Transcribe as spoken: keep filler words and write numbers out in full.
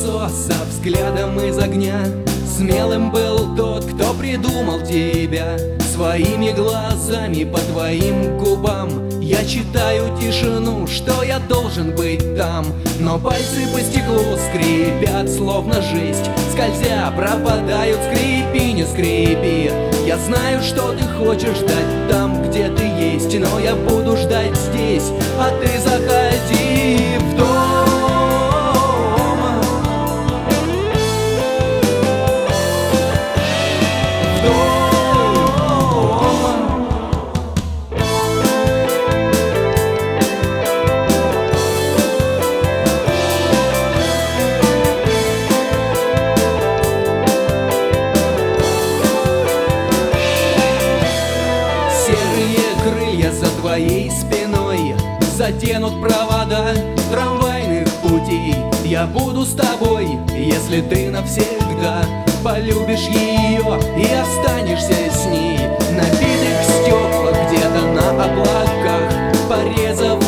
лицо со взглядом из огня. Смелым был тот, кто придумал тебя. Своими глазами по твоим губам я читаю тишину, что я должен быть там. Но пальцы по стеклу скрипят, словно жесть. Скользя, пропадают, скрипи, не скрипи. Я знаю, что ты хочешь ждать там, где ты есть, но я буду ждать здесь, а ты заходи в дом. За твоей спиной затянут провода трамвайных путей. Я буду с тобой, если ты навсегда полюбишь ее и останешься с ней. На битых стеклах где-то на облаках, порезав